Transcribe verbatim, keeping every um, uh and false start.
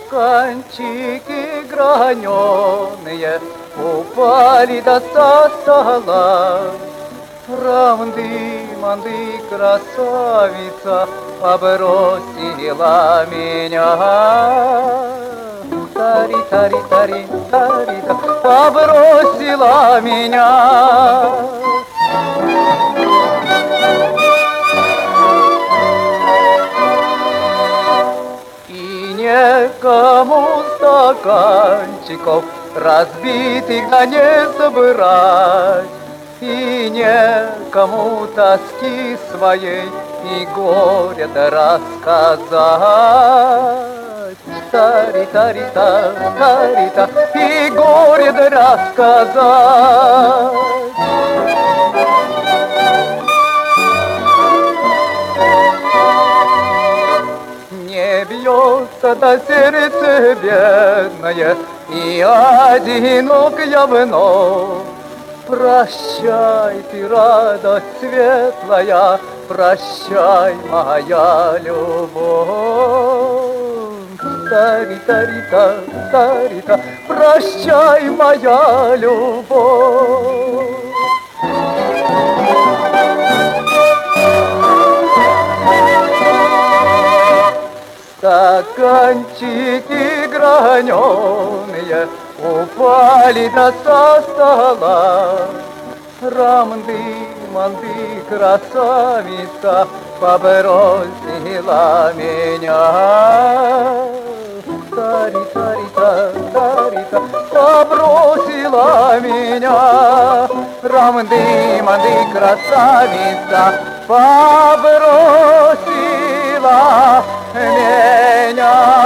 Стаканчики граненые упали до со стола. Равды-манды красавица побросила меня. Тари-тари-тари-тари-та, побросила меня. И некому стаканчиков разбитых да не собрать, и некому тоски своей и горя-то рассказать. Тари-тари-та, тари-та, и горе-то рассказать. Не бьется до сердца бедное, и одинок я вновь. Прощай ты, радость светлая, прощай, моя любовь. Тари-тари-та, тари-та, прощай, моя любовь. Стаканчики граненые упали до со стола. Рамды-манды красавица побросила меня. Тари-тари-та, тари-та, побросила меня. Рамды-манды красавица побросила меня.